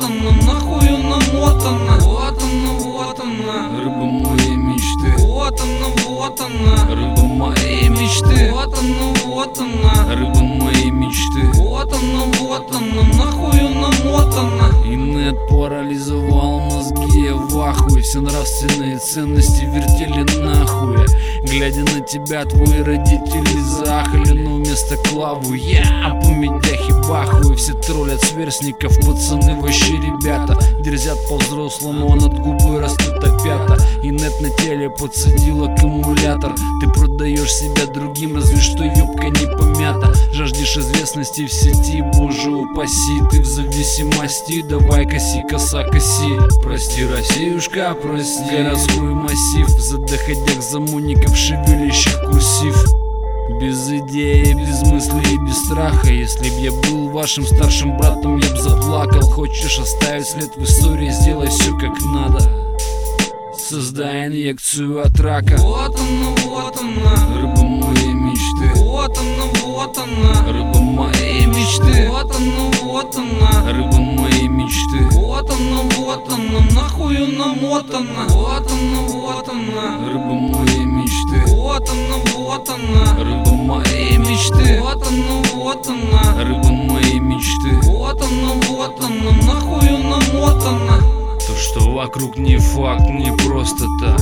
намотана, нахуй намотана. Вот она, рыба моей мечты. вот она, Рыба моей мечты. вот она, Рыба моей мечты. вот она, нахуй намотана. Инет парализовал мозги, я в ахуе. Все нравственные ценности вертели нахуй. Глядя на тебя, твои родители захали, но вместо клаву я по медяхе бахую. Все троллят сверстников, пацаны вообще ребята. Дерзят по-взрослому, а над губой растут опята. Инет на теле подсадил аккумулятор. Ты продаешь себя другим, разве что юбка не помята. Жаждешь известности в сети, боже упаси. Ты в зависимости, давай коси, коса, коси. Прости, Россиюшка, прости. Городской массив, за доходяг, за моников, шевелящих курсив. Без идеи, без мыслей и без страха. Если б я был вашим старшим братом, я б заплакал. Хочешь оставить след в истории, сделай все как надо. Создай инъекцию от рака. Вот она, Рыба моей мечты. вот она, Рыба моей мечты. вот она, Рыба моей мечты. вот она, нахуй намотана. Вот она, Рыба моей мечты. вот она, Рыба моей мечты. вот она, Рыба моей мечты. вот она, нахуй намотана. То, что вокруг не факт, не просто так.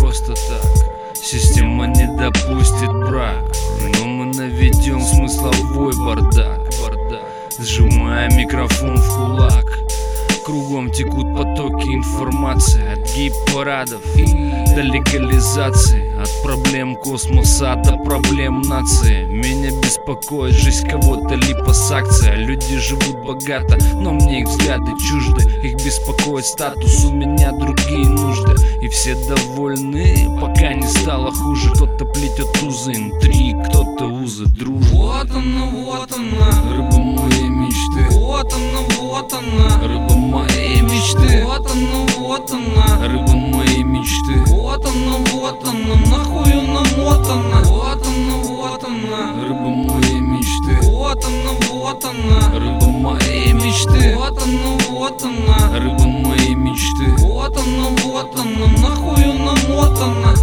Система не допустит брак, но мы наведем смысловой бардак. Сжимая микрофон в кулак, кругом текут потоки информации. От гей-парадов до легализации, от проблем космоса до проблем нации. Меня беспокоит жизнь кого-то, липосакция. Люди живут богато, но мне их взгляды чужды. Их беспокоит статус, у меня другие нужды. И все довольны, пока не стало хуже. Кто-то плетет узы интриг, кто-то узы дружбы. Вот она, Рыба моей мечты. вот она, Рыба моей мечты. вот она, Рыба моей мечты. вот она, нахуй намотана. Вот она, Рыба моей мечты. вот она, Рыба моей мечты. вот она, Рыба моей мечты. вот она, нахуй намотана.